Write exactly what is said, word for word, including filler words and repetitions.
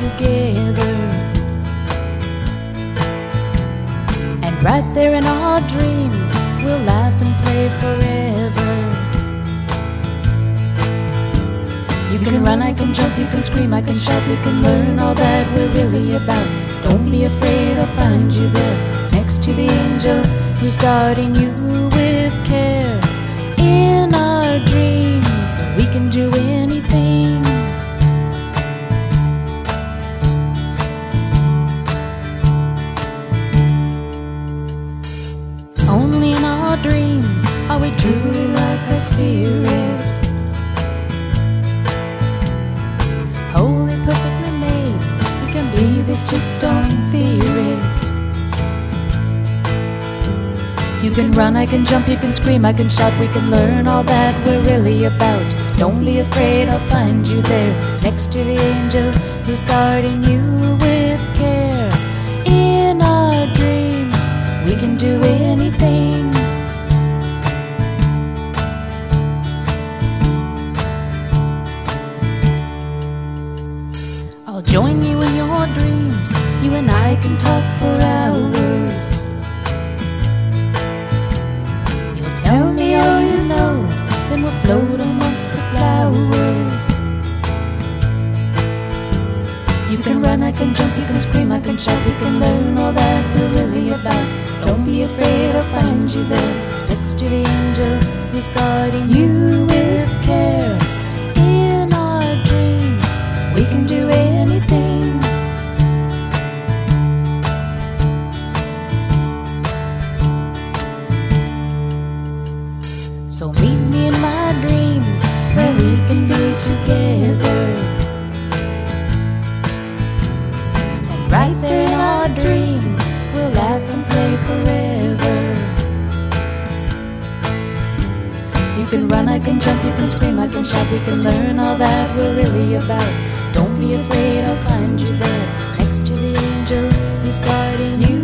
together. And right there in our dreams, we'll laugh and play forever. You can run, I can jump, you can scream, I can shout, we can learn all that we're really about. Don't be afraid, I'll find you there, next to the angel who's guarding you with care. In our dreams, we can do anything. Only in our dreams are we truly like our spirit, wholly perfectly made. We can be this, just don't fear it. You can run, I can jump, you can scream, I can shout, we can learn all that we're really about. Don't be afraid, I'll find you there, next to the angel who's guarding you with care. In our dreams, we can do anything. I'll join you in your dreams, you and I can talk for hours. You'll tell me all you know, then we'll float amongst the flowers. You can run, I can jump, you can scream, I can shout, we can learn all that we're really about. Don't be afraid, I'll find you there, next to the angel who's guarding you with care. In our dreams, we can do anything. So meet me in my dreams, where we can be together. And right there in our dreams, we'll laugh and play forever. You can run, I can jump, you can scream, I can shout, we can learn all that we're really about. Don't be afraid, I'll find you there, next to the angel who's guarding you